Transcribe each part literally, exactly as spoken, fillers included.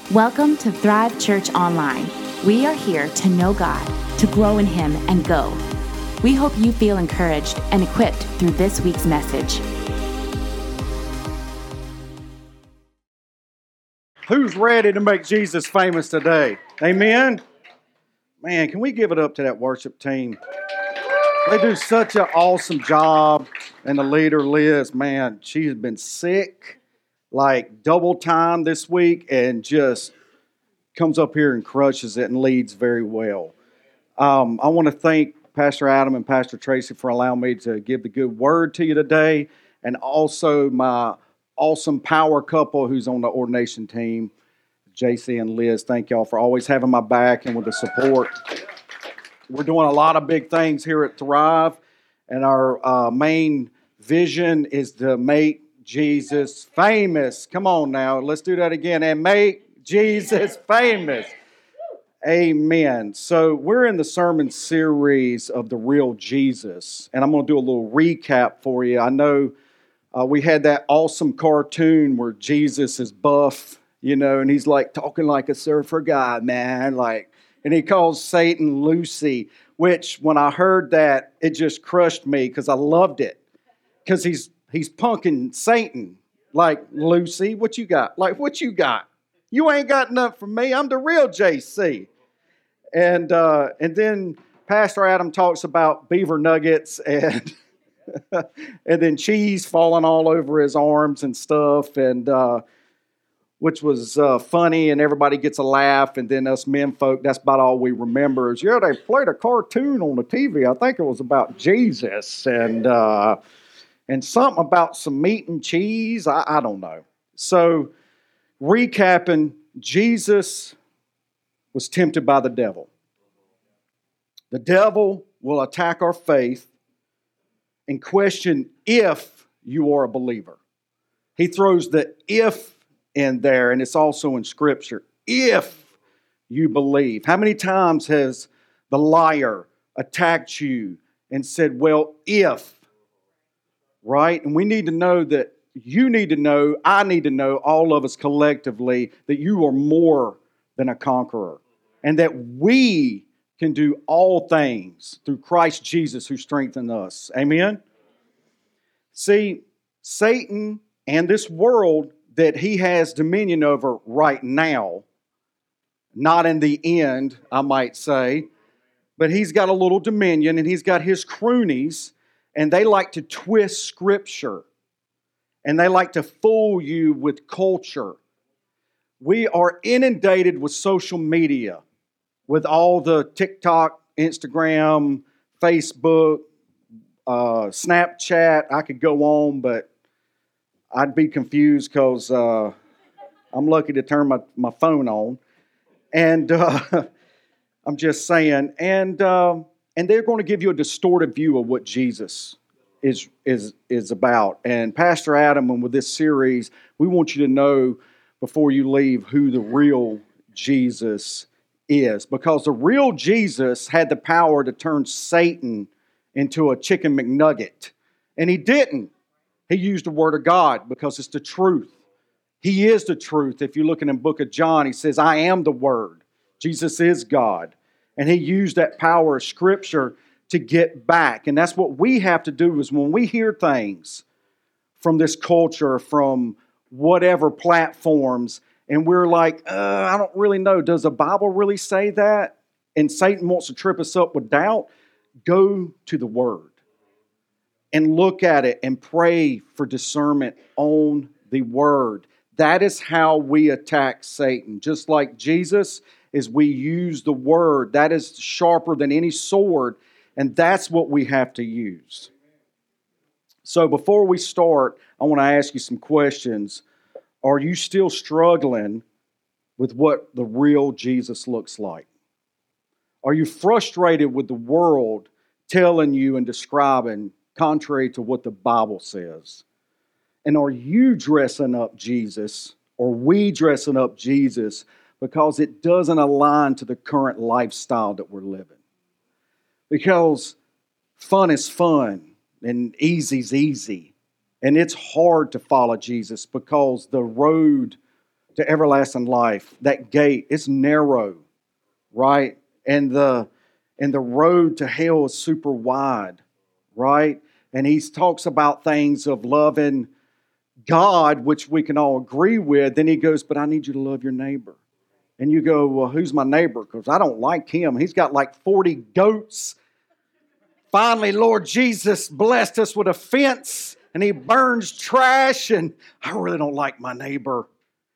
Welcome to Thrive Church Online. We are here to know God, to grow in Him, and go. We hope you feel encouraged and equipped through this week's message. Who's ready to make Jesus famous today? Amen? Man, can we give it up to that worship team? They do such an awesome job. And the leader, Liz, man, she has been sick like double time this week and just comes up here and crushes it and leads very well. Um, I want to thank Pastor Adam and Pastor Tracy for allowing me to give the good word to you today, and also my awesome power couple who's on the ordination team, J C and Liz. Thank y'all for always having my back and with the support. We're doing a lot of big things here at Thrive, and our uh, main vision is to make Jesus famous. Come on now, let's do that again. And make Jesus famous. Amen. So we're in the sermon series of the real Jesus, and I'm going to do a little recap for you. I know uh, we had that awesome cartoon where Jesus is buff, you know, and he's like talking like a surfer guy, man, like, and he calls Satan Lucy, which when I heard that, it just crushed me because I loved it, because he's he's punking Satan, like, Lucy, what you got? Like, what you got? You ain't got nothing from me. I'm the real J C. And uh, and then Pastor Adam talks about beaver nuggets and and then cheese falling all over his arms and stuff, and uh, which was uh, funny, and everybody gets a laugh. And then us men folk, that's about all we remember is, yeah, they played a cartoon on the T V. I think it was about Jesus and uh, and something about some meat and cheese. I, I don't know. So recapping, Jesus was tempted by the devil. The devil will attack our faith and question if you are a believer. He throws the if in there, and it's also in Scripture. If you believe. How many times has the liar attacked you and said, well, if, right? And we need to know that you need to know, I need to know, all of us collectively, that you are more than a conqueror. And that we can do all things through Christ Jesus who strengthens us. Amen? See, Satan and this world that he has dominion over right now, not in the end, I might say, but he's got a little dominion and he's got his cronies, and they like to twist Scripture. And they like to fool you with culture. We are inundated with social media, with all the TikTok, Instagram, Facebook, uh, Snapchat. I could go on, but I'd be confused because uh, I'm lucky to turn my, my phone on. And uh, I'm just saying. And uh, and they're going to give you a distorted view of what Jesus is is is about. And Pastor Adam, and with this series, we want you to know before you leave who the real Jesus is. Because the real Jesus had the power to turn Satan into a chicken McNugget. And he didn't. He used the Word of God because it's the truth. He is the truth. If you look in the book of John, he says, I am the Word. Jesus is God. And he used that power of Scripture to get back. And that's what we have to do, is when we hear things from this culture, from whatever platforms, and we're like, uh, I don't really know, does the Bible really say that? And Satan wants to trip us up with doubt. Go to the Word and look at it and pray for discernment on the Word. That is how we attack Satan. Just like Jesus, is we use the Word. That is sharper than any sword. And that's what we have to use. So before we start, I want to ask you some questions. Are you still struggling with what the real Jesus looks like? Are you frustrated with the world telling you and describing contrary to what the Bible says? And are you dressing up Jesus, or we dressing up Jesus, because it doesn't align to the current lifestyle that we're living? Because fun is fun and easy's easy. And it's hard to follow Jesus because the road to everlasting life. That gate, it's narrow, right? And the and the road to hell is super wide, right? And he talks about things of loving God, which we can all agree with. Then he goes, but I need you to love your neighbor. And you go, well, who's my neighbor? Because I don't like him. He's got like forty goats. Finally, Lord Jesus blessed us with a fence, and he burns trash, and I really don't like my neighbor.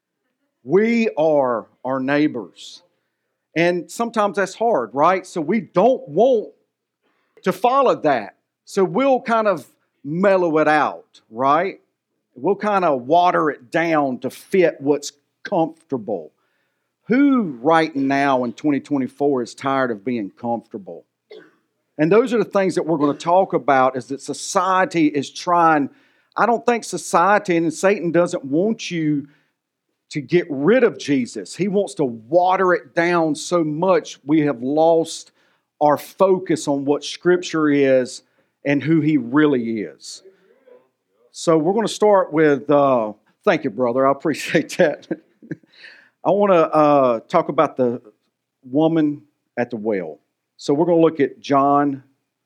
We are our neighbors. And sometimes that's hard, right? So we don't want to follow that. So we'll kind of mellow it out, right? We'll kind of water it down to fit what's comfortable. Who right now in twenty twenty-four is tired of being comfortable? And those are the things that we're going to talk about, is that society is trying. I don't think society and Satan doesn't want you to get rid of Jesus. He wants to water it down so much we have lost our focus on what Scripture is and who He really is. So we're going to start with, uh, thank you, brother. I appreciate that. I want to uh, talk about the woman at the well. So we're going to look at John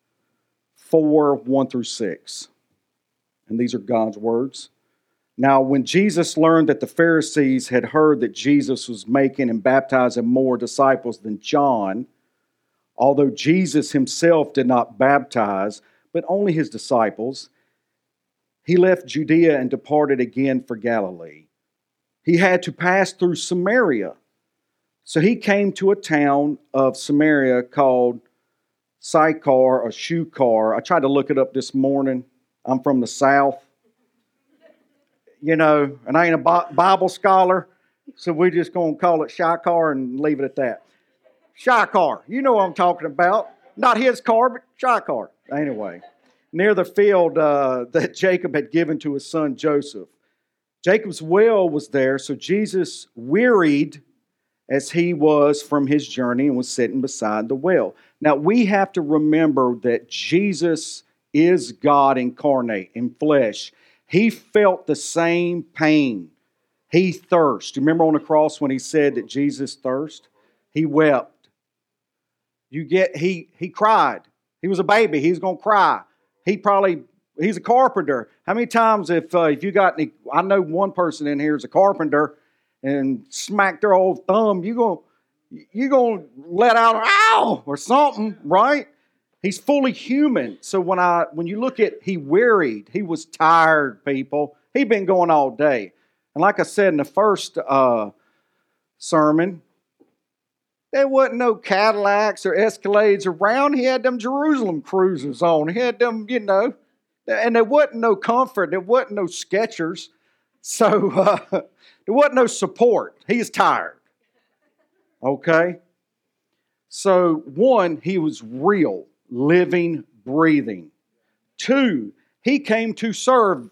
four, one through six. And these are God's words. Now, when Jesus learned that the Pharisees had heard that Jesus was making and baptizing more disciples than John, although Jesus himself did not baptize, but only his disciples, he left Judea and departed again for Galilee. He had to pass through Samaria. So he came to a town of Samaria called Sychar or Shukar. I tried to look it up this morning. I'm from the South. You know, and I ain't a Bible scholar, so we're just going to call it Sychar and leave it at that. Sychar, you know what I'm talking about. Not his car, but Sychar. Anyway, near the field uh, that Jacob had given to his son Joseph. Jacob's well was there, so Jesus, wearied as he was from his journey, and was sitting beside the well. Now, we have to remember that Jesus is God incarnate in flesh. He felt the same pain. He thirst. Remember on the cross when he said that Jesus thirst? He wept. You get, he, he cried. He was a baby. He was going to cry. He probably, he's a carpenter. How many times if uh, if you got any, I know one person in here is a carpenter, and smack their old thumb, you're going you gonna let out, ow, or something, right? He's fully human. So when I when you look at, he wearied, he was tired, people. He'd been going all day. And like I said in the first uh, sermon, there wasn't no Cadillacs or Escalades around. He had them Jerusalem cruisers on. He had them, you know, and there wasn't no comfort. There wasn't no Skechers. So uh, there wasn't no support. He was tired. Okay? So one, he was real, living, breathing. Two, he came to serve.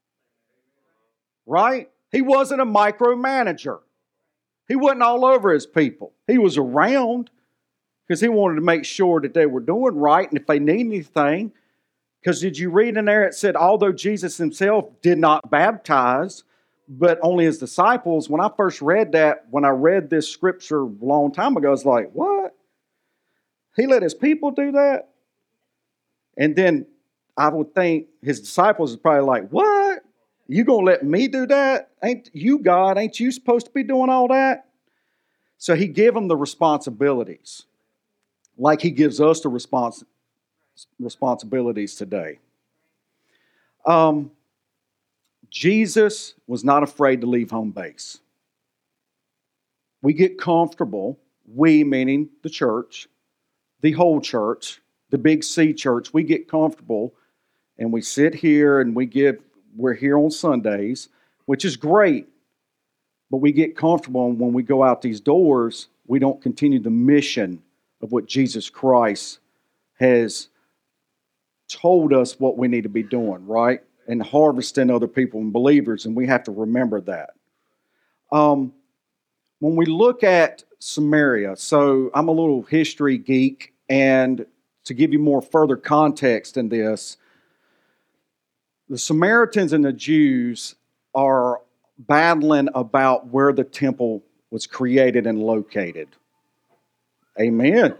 Right? He wasn't a micromanager. He wasn't all over his people. He was around because he wanted to make sure that they were doing right, and if they need anything. Because did you read in there, it said, although Jesus himself did not baptize, but only his disciples. When I first read that, when I read this scripture a long time ago, I was like, what? He let his people do that? And then I would think his disciples is probably like, what? You going to let me do that? Ain't you God? Ain't you supposed to be doing all that? So he gave them the responsibilities, like he gives us the respons- responsibilities today. Um, Jesus was not afraid to leave home base. We get comfortable, we meaning the church, the whole church, the big C church, we get comfortable and we sit here and we give, we're here on Sundays, which is great, but we get comfortable, and when we go out these doors, we don't continue the mission of what Jesus Christ has told us what we need to be doing, right? And harvesting other people and believers, and we have to remember that. Um, when we look at Samaria, so I'm a little history geek, and to give you more further context in this, the Samaritans and the Jews are battling about where the temple was created and located. Amen.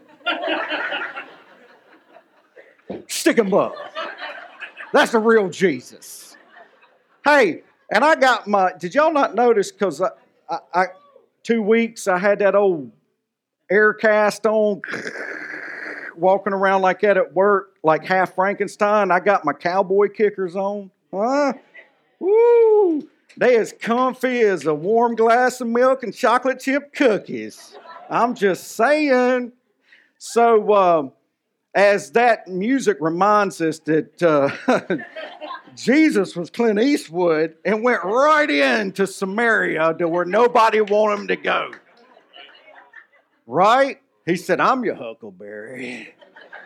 Stick 'em up. That's the real Jesus. Hey, and I got my, did y'all not notice, because I, I, I, two weeks I had that old air cast on, walking around like that at work, like half Frankenstein. I got my cowboy kickers on. Huh? Woo! They as comfy as a warm glass of milk and chocolate chip cookies. I'm just saying. So, uh, as that music reminds us that uh, Jesus was Clint Eastwood and went right into Samaria to where nobody wanted him to go. Right? He said, I'm your huckleberry.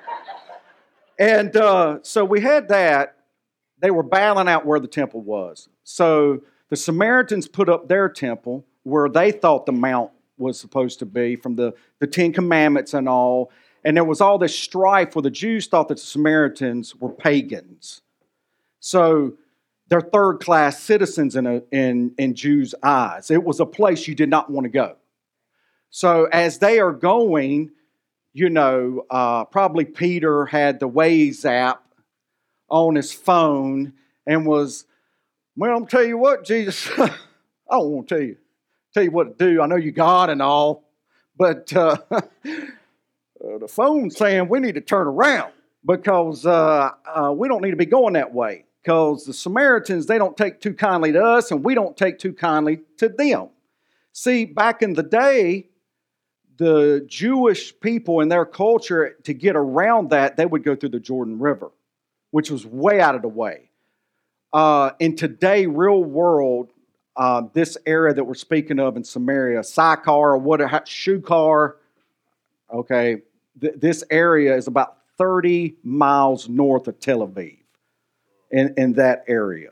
And uh, so we had that. They were battling out where the temple was. So the Samaritans put up their temple where they thought the mount was supposed to be from the, the Ten Commandments and all. And there was all this strife where the Jews thought that the Samaritans were pagans. So they're third-class citizens in, a, in, in Jews' eyes. It was a place you did not want to go. So as they are going, you know, uh, probably Peter had the Waze app on his phone and was, well, I'm tell you what, Jesus, I don't want to tell you, tell you what to do. I know you God and all, but uh, uh, the phone's saying we need to turn around because uh, uh, we don't need to be going that way. Because the Samaritans, they don't take too kindly to us, and we don't take too kindly to them. See, back in the day, the Jewish people in their culture, to get around that, they would go through the Jordan River, which was way out of the way. Uh, in today, real world, uh, this area that we're speaking of in Samaria, Sychar or what, Shukar, okay, th- this area is about thirty miles north of Tel Aviv. In, in that area.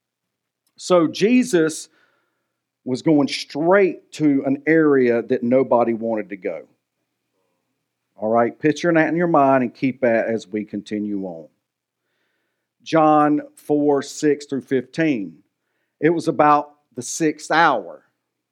So Jesus was going straight to an area that nobody wanted to go. All right, picture that in your mind and keep that as we continue on. John four, six through fifteen. It was about the sixth hour.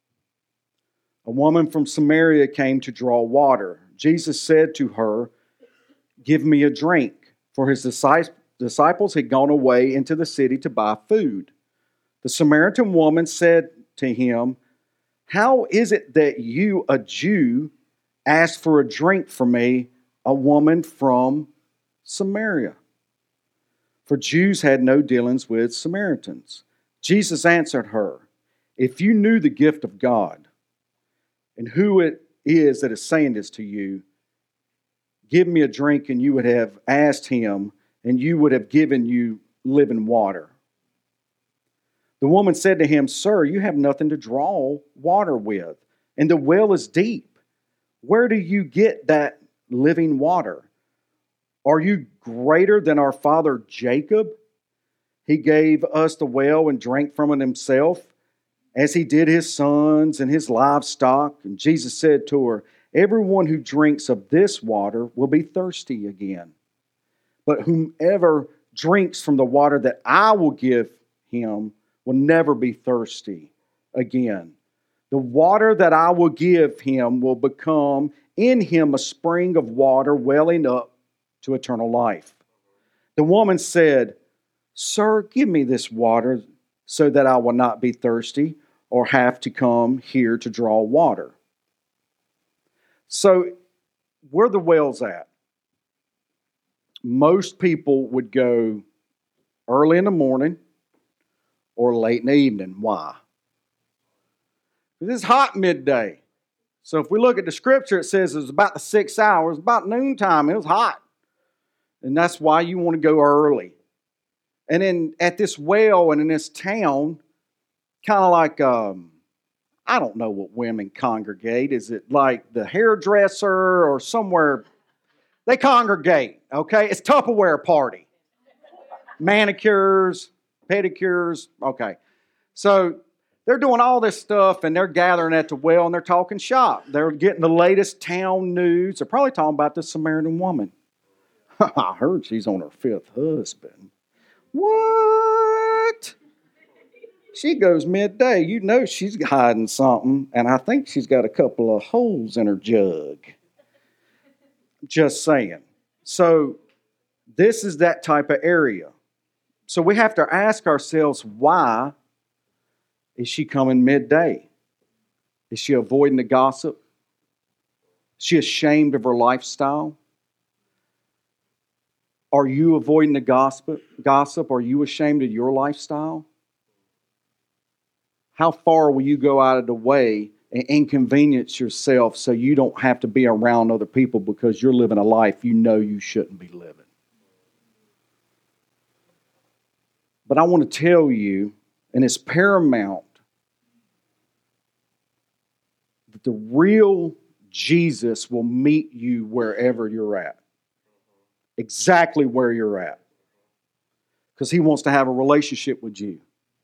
A woman from Samaria came to draw water. Jesus said to her, give me a drink, for his disciples disciples had gone away into the city to buy food. The Samaritan woman said to him, how is it that you, a Jew, ask for a drink from me, a woman from Samaria? For Jews had no dealings with Samaritans. Jesus answered her, if you knew the gift of God and who it is that is saying this to you, give me a drink, and you would have asked him, and you would have given you living water. The woman said to him, sir, you have nothing to draw water with, and the well is deep. Where do you get that living water? Are you greater than our father Jacob? He gave us the well and drank from it himself, as he did his sons and his livestock. And Jesus said to her, everyone who drinks of this water will be thirsty again. But whomever drinks from the water that I will give him will never be thirsty again. The water that I will give him will become in him a spring of water welling up to eternal life. The woman said, sir, give me this water so that I will not be thirsty or have to come here to draw water. So, where are the wells at? Most people would go early in the morning or late in the evening. Why? Because it's hot midday. So if we look at the scripture, it says it was about the six hours, about noontime. It was hot. And that's why you want to go early. And then at this well and in this town, kind of like, um, I don't know what women congregate. Is it like the hairdresser or somewhere? They congregate, okay? It's Tupperware party. Manicures, pedicures, okay. So they're doing all this stuff and they're gathering at the well and they're talking shop. They're getting the latest town news. They're probably talking about this Samaritan woman. I heard she's on her fifth husband. What? she goes midday. You know she's hiding something, and I think she's got a couple of holes in her jug. Just saying. So this is that type of area. So we have to ask ourselves, why is she coming midday? Is she avoiding the gossip? Is she ashamed of her lifestyle? Are you avoiding the gossip? Gossip? Are you ashamed of your lifestyle? How far will you go out of the way and inconvenience yourself so you don't have to be around other people because you're living a life you know you shouldn't be living? But I want to tell you, and it's paramount, that the real Jesus will meet you wherever you're at. Exactly where you're at. Because He wants to have a relationship with you.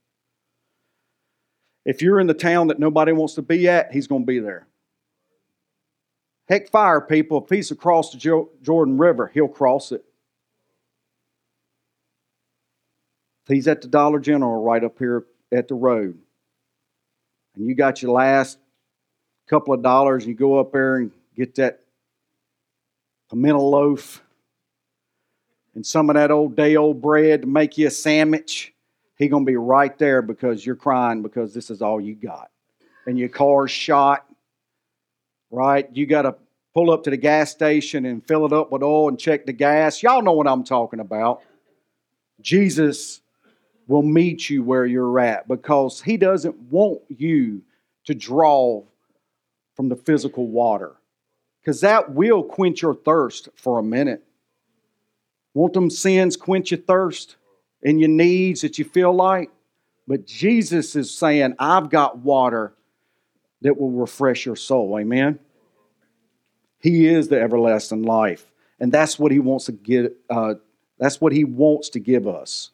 If you're in the town that nobody wants to be at, He's going to be there. Heck, fire people, if He's across the jo- Jordan River, He'll cross it. If He's at the Dollar General right up here at the road, and you got your last couple of dollars, and you go up there and get that pimento loaf and some of that old day-old bread to make you a sandwich, He's going to be right there because you're crying because this is all you got. And your car's shot, right? You got to pull up to the gas station and fill it up with oil and check the gas. Y'all know what I'm talking about. Jesus will meet you where you're at because He doesn't want you to draw from the physical water, because that will quench your thirst for a minute. Won't them sins quench your thirst and your needs that you feel like? But Jesus is saying, I've got water that will refresh your soul. Amen? He is the everlasting life. And that's what He wants to give, uh, that's what He wants to give us.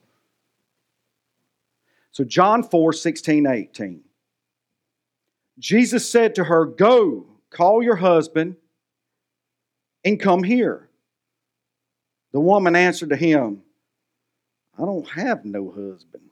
So John four, sixteen, eighteen. Jesus said to her, go, call your husband and come here. The woman answered to Him, I don't have no husband.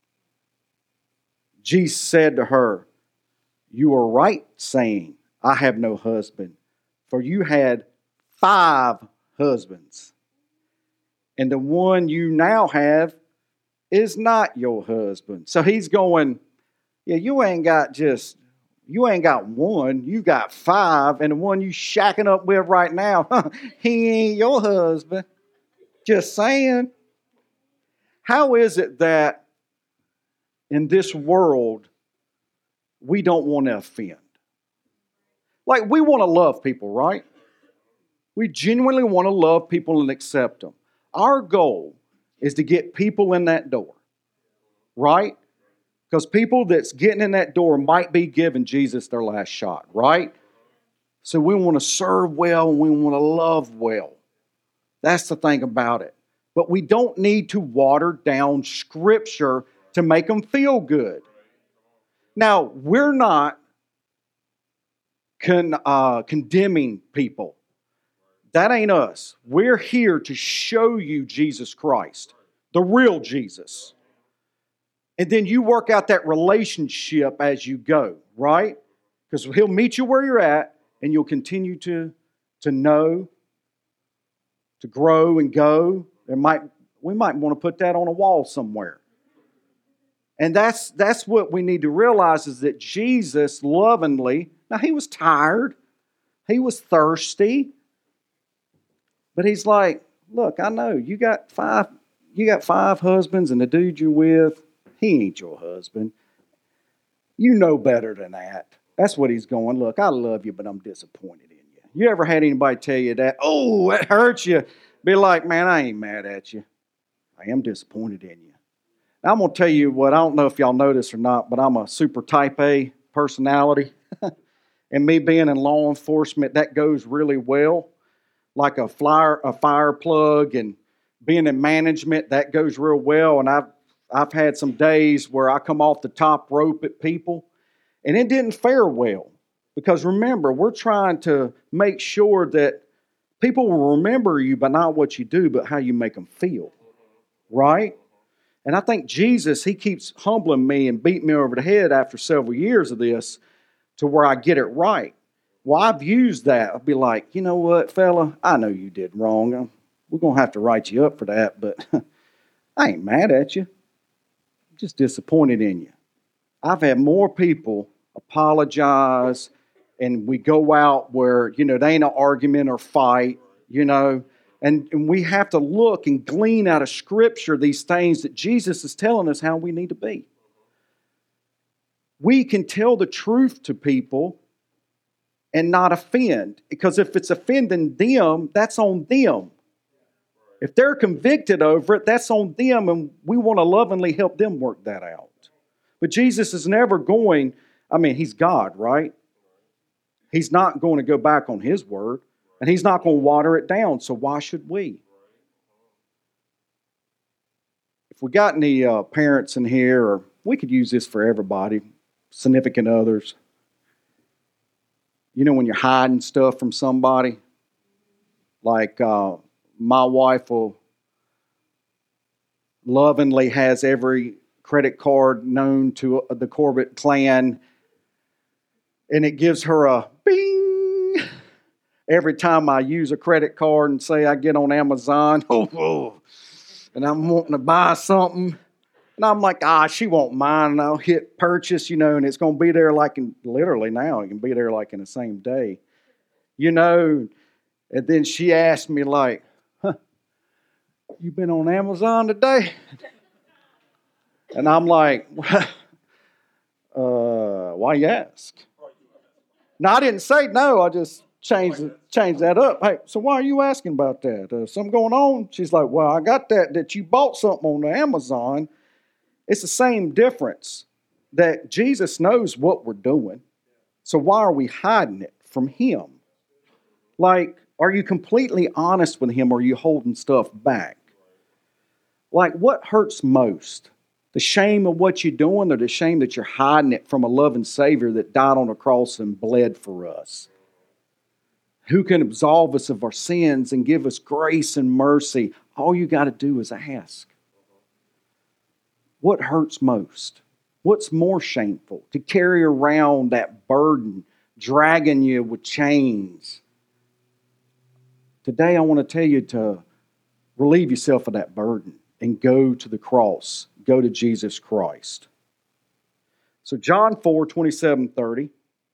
Jesus said to her, you are right saying, I have no husband, for you had five husbands, and the one you now have is not your husband. So He's going, yeah, you ain't got just, you ain't got one, you got five, and the one you shacking up with right now, he ain't your husband. Just saying. How is it that in this world we don't want to offend? Like, we want to love people, right? We genuinely want to love people and accept them. Our goal is to get people in that door, right? Because people that's getting in that door might be giving Jesus their last shot, right? So we want to serve well and we want to love well. That's the thing about it. But we don't need to water down Scripture to make them feel good. Now, we're not con, uh, condemning people. That ain't us. We're here to show you Jesus Christ, the real Jesus. And then you work out that relationship as you go, right? Because He'll meet you where you're at, and you'll continue to, to know, to grow and go. There might we might want to put that on a wall somewhere. And that's that's what we need to realize, is that Jesus lovingly, now He was tired, He was thirsty, but He's like, look, I know you got five, you got five husbands, and the dude you're with, he ain't your husband. You know better than that. That's what He's going, look, I love you, but I'm disappointed in you. You ever had anybody tell you that? Oh, it hurts you. Be like, man, I ain't mad at you. I am disappointed in you. Now, I'm going to tell you what, I don't know if y'all know this or not, but I'm a super type A personality. And me being in law enforcement, that goes really well. Like a flyer, a fire plug, and being in management, that goes real well. And I've I've had some days where I come off the top rope at people, and it didn't fare well. Because remember, we're trying to make sure that people will remember you by not what you do, but how you make them feel. Right? And I think Jesus, he keeps humbling me and beating me over the head after several years of this to where I get it right. Well, I've used that. I'll be like, you know what, fella, I know you did wrong. We're going to have to write you up for that, but I ain't mad at you. I'm just disappointed in you. I've had more people apologize, and we go out where, you know, they ain't an argument or fight, you know, and, and we have to look and glean out of Scripture these things that Jesus is telling us how we need to be. We can tell the truth to people and not offend, because if it's offending them, that's on them. If they're convicted over it, that's on them, and we want to lovingly help them work that out. But Jesus is never going, I mean, He's God, right? He's not going to go back on His word, and He's not going to water it down, so why should we? If we got any uh, parents in here, or we could use this for everybody, significant others. You know when you're hiding stuff from somebody? Like uh, my wife will lovingly has every credit card known to the Corbett clan, and it gives her a bing every time I use a credit card and say I get on Amazon, oh, oh, and I'm wanting to buy something, and I'm like, ah, she won't mind, and I'll hit purchase, you know, and it's going to be there like in, literally now, it can be there like in the same day, you know, and then she asked me like, huh, you been on Amazon today? And I'm like, uh, why you ask? No, I didn't say no. I just changed changed that up. Hey, so why are you asking about that? Uh, something going on? She's like, well, I got that, that you bought something on the Amazon. It's the same difference that Jesus knows what we're doing. So why are we hiding it from Him? Like, are you completely honest with Him, or are you holding stuff back? Like, what hurts most? The shame of what you're doing, or the shame that you're hiding it from a loving Savior that died on a cross and bled for us? Who can absolve us of our sins and give us grace and mercy? All you got to do is ask. What hurts most? What's more shameful? To carry around that burden, dragging you with chains. Today I want to tell you to relieve yourself of that burden and go to the cross. Go to Jesus Christ. So John four, twenty-seven, thirty.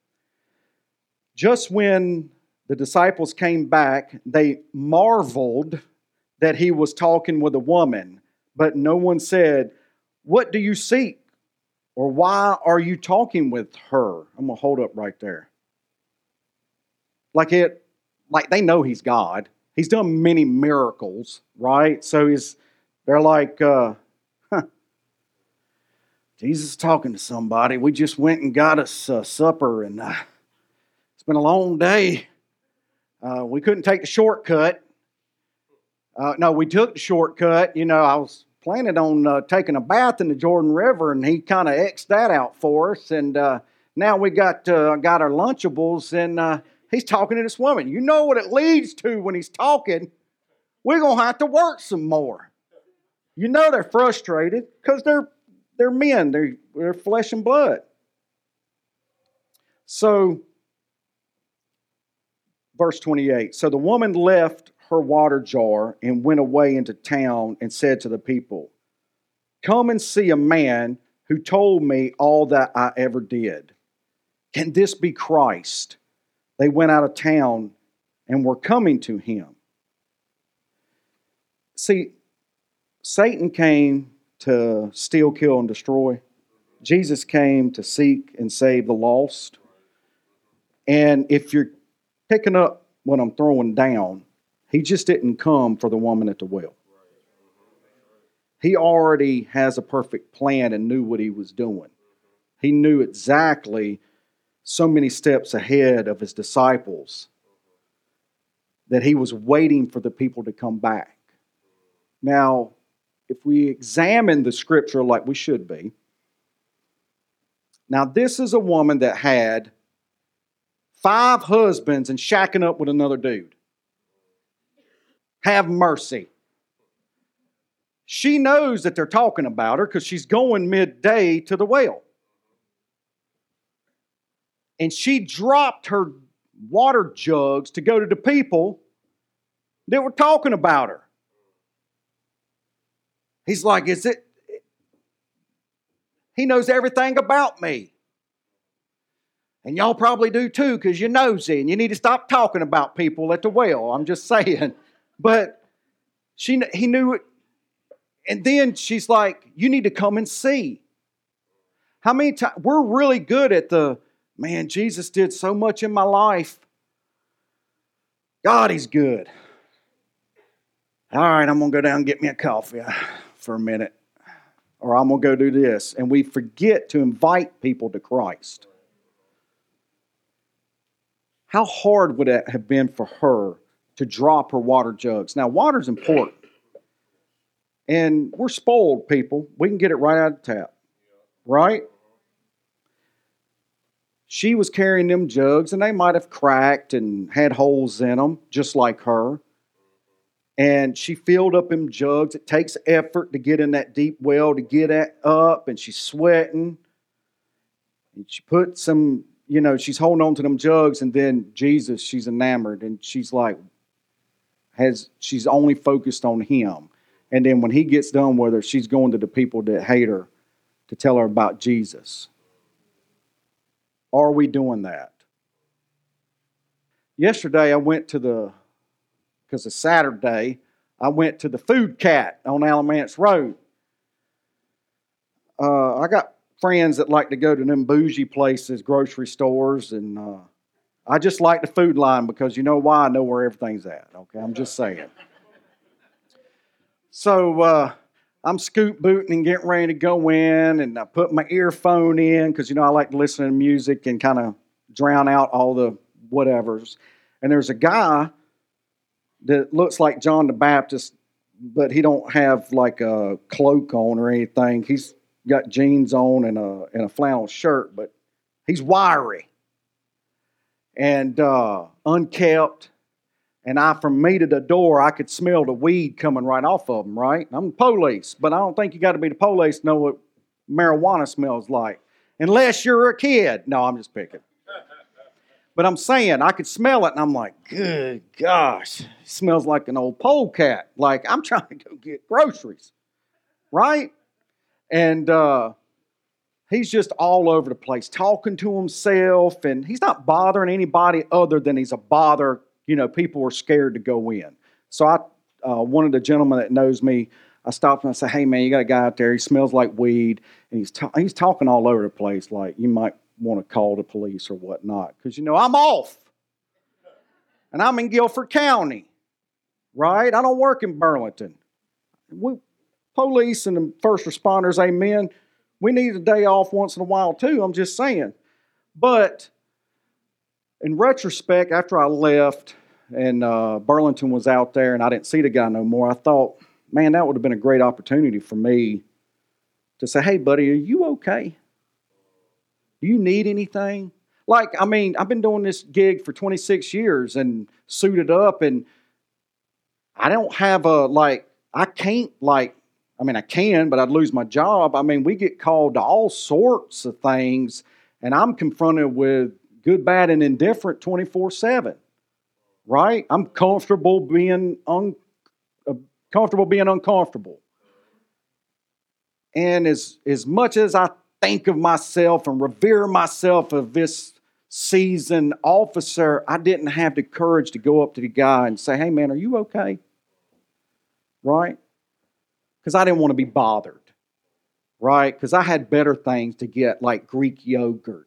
Just when the disciples came back, they marveled that He was talking with a woman, but no one said, what do you seek? Or why are you talking with her? I'm going to hold up right there. Like it, like they know He's God. He's done many miracles, right? So he's, they're like, uh, huh, Jesus is talking to somebody. We just went and got us uh, supper, and uh, it's been a long day. Uh, we couldn't take the shortcut. Uh, no, we took the shortcut. You know, I was planning on uh, taking a bath in the Jordan River, and He kind of X'd that out for us. And uh, now we got uh, got our Lunchables, and uh, He's talking to this woman. You know what it leads to when He's talking? We're going to have to work some more. You know they're frustrated because they're they're men. They're, they're flesh and blood. So, verse twenty-eight. So the woman left her water jar and went away into town and said to the people, come and see a man who told me all that I ever did. Can this be Christ? They went out of town and were coming to Him. See, Satan came to steal, kill, and destroy. Jesus came to seek and save the lost. And if you're picking up what I'm throwing down, He just didn't come for the woman at the well. He already has a perfect plan and knew what He was doing. He knew exactly so many steps ahead of His disciples that He was waiting for the people to come back. Now, if we examine the Scripture like we should be, now this is a woman that had five husbands and shacking up with another dude. Have mercy. She knows that they're talking about her because she's going midday to the well. And she dropped her water jugs to go to the people that were talking about her. He's like, is it? He knows everything about me. And y'all probably do too, because you're nosy and you need to stop talking about people at the well. I'm just saying. But she, he knew it. And then she's like, you need to come and see. How many times? We're really good at the, man, Jesus did so much in my life. God, He's good. All right, I'm going to go down and get me a coffee for a minute. Or I'm going to go do this. And we forget to invite people to Christ. How hard would it have been for her to drop her water jugs? Now, water's important. And we're spoiled people. We can get it right out of the tap. Right? She was carrying them jugs, and they might have cracked and had holes in them, just like her. And she filled up them jugs. It takes effort to get in that deep well, to get it up, and she's sweating. And she put some, you know, she's holding on to them jugs, and then Jesus, she's enamored, and she's like, has she's only focused on Him. And then when He gets done with her, she's going to the people that hate her to tell her about Jesus. Are we doing that? Yesterday I went to the, because it's Saturday, I went to the Food Cat on Alamance Road. Uh, I got friends that like to go to them bougie places, grocery stores, and uh, I just like the food line because you know why? I know where everything's at. Okay, I'm just saying. So uh, I'm scoot booting and getting ready to go in, and I put my earphone in because, you know, I like to listen to music and kind of drown out all the whatevers. And there's a guy that looks like John the Baptist, but he don't have like a cloak on or anything. He's got jeans on and a, and a flannel shirt, but he's wiry and uh, unkept. And I, from me to the door, I could smell the weed coming right off of him, right? I'm the police, but I don't think you got to be the police to know what marijuana smells like. Unless you're a kid. No, I'm just picking. But I'm saying, I could smell it, and I'm like, good gosh, it smells like an old polecat. Like, I'm trying to go get groceries, right? And uh, he's just all over the place, talking to himself, and he's not bothering anybody other than he's a bother. You know, people were scared to go in. So I, uh, one of the gentlemen that knows me, I stopped and I said, hey, man, you got a guy out there. He smells like weed. And he's, ta- he's talking all over the place like you might want to call the police or whatnot. Because, you know, I'm off. And I'm in Guilford County, right? I don't work in Burlington. We, police and the first responders, amen, we need a day off once in a while too. I'm just saying. But in retrospect, after I left and uh, Burlington was out there and I didn't see the guy no more, I thought, man, that would have been a great opportunity for me to say, hey, buddy, are you okay? Do you need anything? Like, I mean, I've been doing this gig for twenty-six years and suited up, and I don't have a, like, I can't, like, I mean, I can, but I'd lose my job. I mean, we get called to all sorts of things, and I'm confronted with good, bad, and indifferent twenty-four seven, right? I'm comfortable being un, uh, comfortable being uncomfortable. And as, as much as I think of myself and revere myself of this seasoned officer, I didn't have the courage to go up to the guy and say, hey, man, are you okay? Right? Because I didn't want to be bothered, right? Because I had better things to get, like Greek yogurt.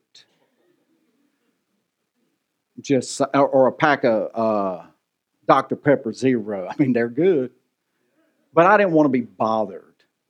Just or a pack of uh, Doctor Pepper Zero. I mean, they're good. But I didn't want to be bothered.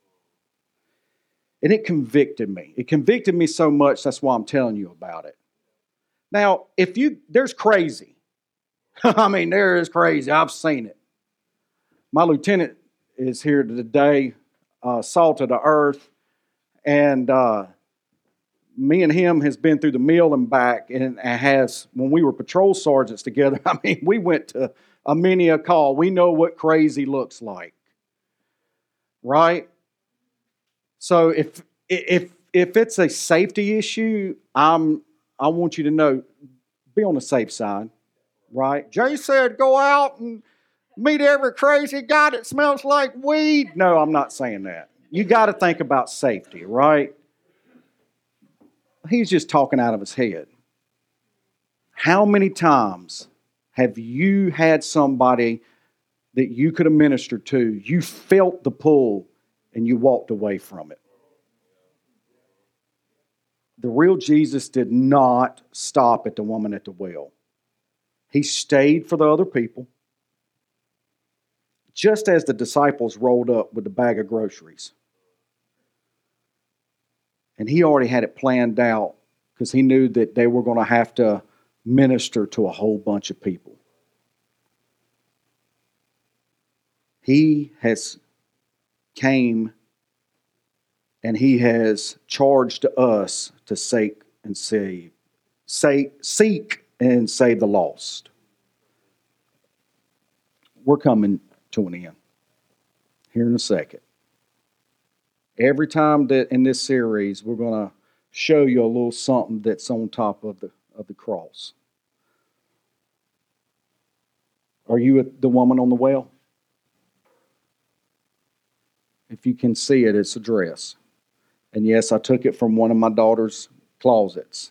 And it convicted me. It convicted me so much, that's why I'm telling you about it. Now, if you, there's crazy. I mean, there is crazy. I've seen it. My lieutenant is here today, uh, salt of the earth, and uh, me and him has been through the mill and back, and has, when we were patrol sergeants together, I mean, we went to a many a call. We know what crazy looks like. right? So if if if it's a safety issue, I'm I want you to know, be on the safe side, right? Jay said go out and meet every crazy guy that smells like weed. No, I'm not saying that. You got to think about safety, right? He's just talking out of his head. How many times have you had somebody that you could have ministered to, you felt the pull, and you walked away from it? The real Jesus did not stop at the woman at the well. He stayed for the other people, just as the disciples rolled up with the bag of groceries. And he already had it planned out because he knew that they were going to have to minister to a whole bunch of people. He has came and he has charged us to seek and save, say, seek and save the lost. We're coming to an end here in a second. Every time that in this series, we're going to show you a little something that's on top of the of the cross. Are you the woman on the well? If you can see it, it's a dress. And yes, I took it from one of my daughter's closets.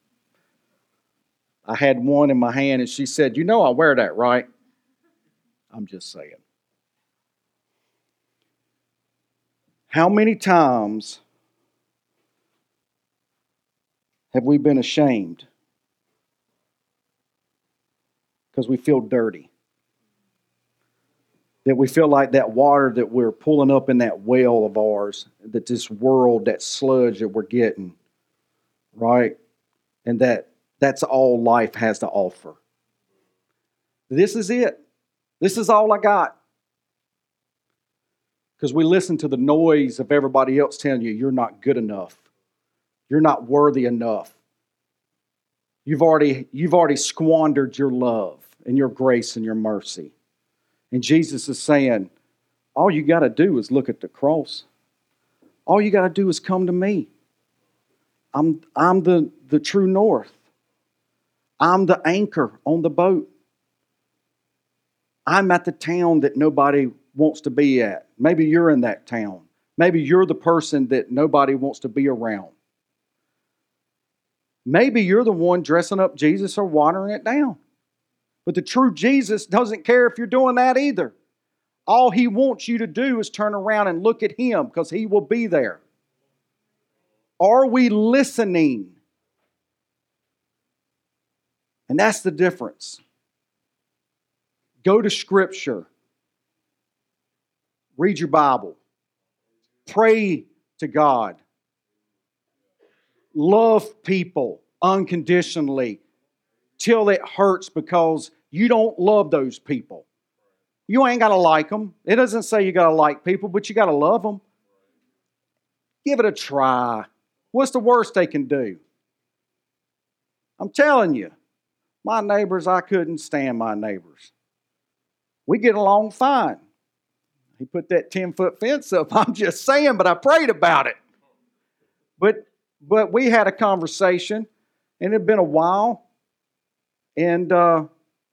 I had one in my hand and she said, "You know I wear that, right?" I'm just saying. How many times have we been ashamed because we feel dirty? That we feel like that water that we're pulling up in that well of ours, that this world, that sludge that we're getting, right? And that that's all life has to offer. This is it. This is all I got. Because we listen to the noise of everybody else telling you you're not good enough. You're not worthy enough. You've already, you've already squandered your love and your grace and your mercy. And Jesus is saying, all you got to do is look at the cross. All you got to do is come to me. I'm, I'm the, the true north. I'm the anchor on the boat. I'm at the town that nobody wants to be at. Maybe you're in that town. Maybe you're the person that nobody wants to be around. Maybe you're the one dressing up Jesus or watering it down. But the true Jesus doesn't care if you're doing that either. All he wants you to do is turn around and look at him because he will be there. Are we listening? And that's the difference. Go to Scripture. Read your Bible. Pray to God. Love people unconditionally till it hurts because you don't love those people. You ain't got to like them. It doesn't say you got to like people, but you got to love them. Give it a try. What's the worst they can do? I'm telling you, my neighbors, I couldn't stand my neighbors. We get along fine. He put that ten-foot fence up. I'm just saying, but I prayed about it. But but we had a conversation, and it had been a while, and uh,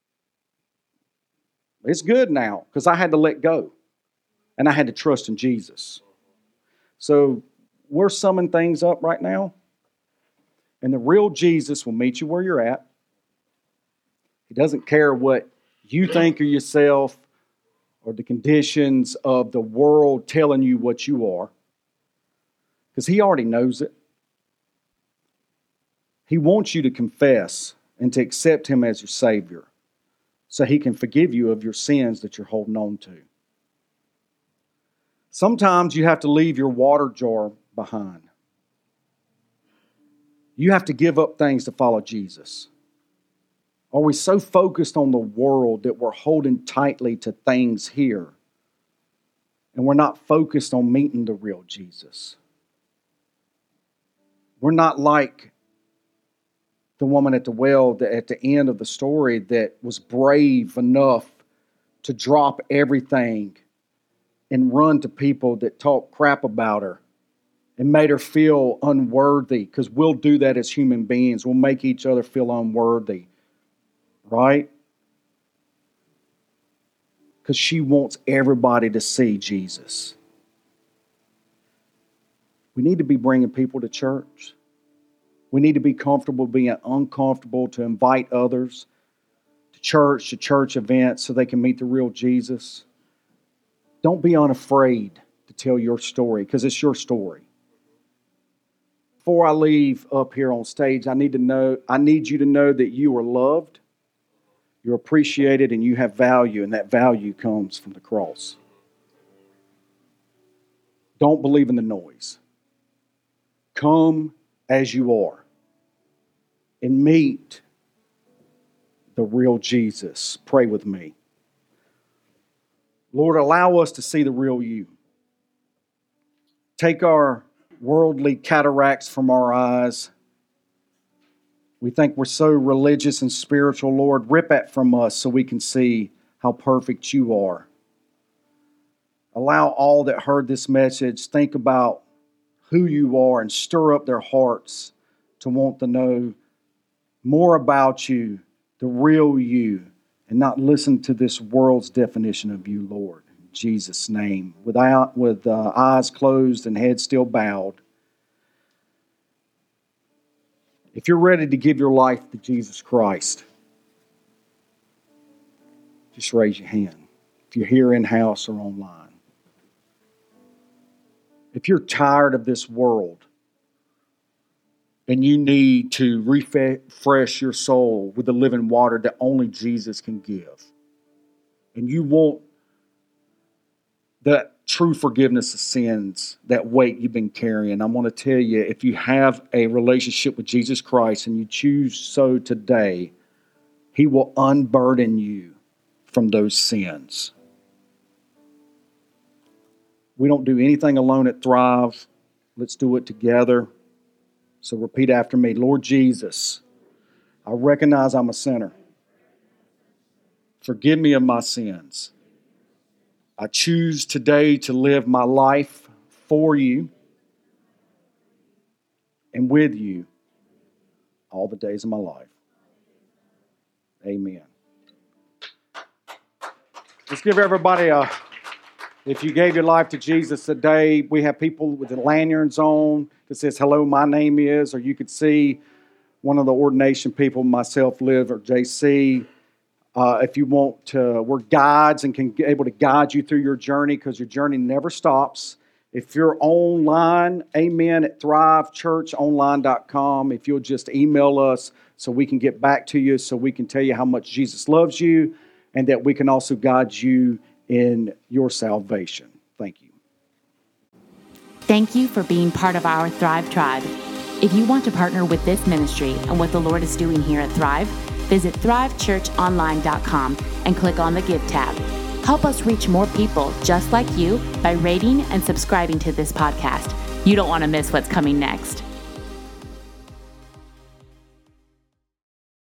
it's good now because I had to let go, and I had to trust in Jesus. So we're summing things up right now, and the real Jesus will meet you where you're at. He doesn't care what you think of yourself or the conditions of the world telling you what you are, because he already knows it. He wants you to confess and to accept him as your Savior so he can forgive you of your sins that you're holding on to. Sometimes you have to leave your water jar behind. You have to give up things to follow Jesus. Are we so focused on the world that we're holding tightly to things here and we're not focused on meeting the real Jesus? We're not like the woman at the well that at the end of the story that was brave enough to drop everything and run to people that talk crap about her and made her feel unworthy, because we'll do that as human beings. We'll make each other feel unworthy, right? Because she wants everybody to see Jesus. We need to be bringing people to church. We need to be comfortable being uncomfortable, to invite others to church, to church events, so they can meet the real Jesus. Don't be unafraid to tell your story, because it's your story. Before I leave up here on stage, I need to know, I need you to know that you are loved, you're appreciated, and you have value, and that value comes from the cross. Don't believe in the noise. Come as you are and meet the real Jesus. Pray with me. Lord, allow us to see the real you. Take our worldly cataracts from our eyes. We think we're so religious and spiritual, Lord. Rip that from us so we can see how perfect you are. Allow all that heard this message think about who you are and stir up their hearts to want to know more about you, the real you, and not listen to this world's definition of you, Lord. In Jesus' name, without, with uh, eyes closed and head still bowed. If you're ready to give your life to Jesus Christ, just raise your hand. If you're here in-house or online. If you're tired of this world and you need to refresh your soul with the living water that only Jesus can give, and you want that true forgiveness of sins, that weight you've been carrying, I want to tell you, if you have a relationship with Jesus Christ and you choose so today, He will unburden you from those sins. We don't do anything alone at Thrive. Let's do it together. So repeat after me. Lord Jesus, I recognize I'm a sinner. Forgive me of my sins. I choose today to live my life for you and with you all the days of my life. Amen. Let's give everybody a... If you gave your life to Jesus today, we have people with the lanyards on that says, hello, my name is, or you could see one of the ordination people, myself, Liv, or J C. Uh, if you want to, we're guides and can be able to guide you through your journey, because your journey never stops. If you're online, amen, at thrive church online dot com. If you'll just email us so we can get back to you, so we can tell you how much Jesus loves you, and that we can also guide you in your salvation. Thank you. Thank you for being part of our Thrive Tribe. If you want to partner with this ministry and what the Lord is doing here at Thrive, visit thrive church online dot com and click on the Give tab. Help us reach more people just like you by rating and subscribing to this podcast. You don't want to miss what's coming next.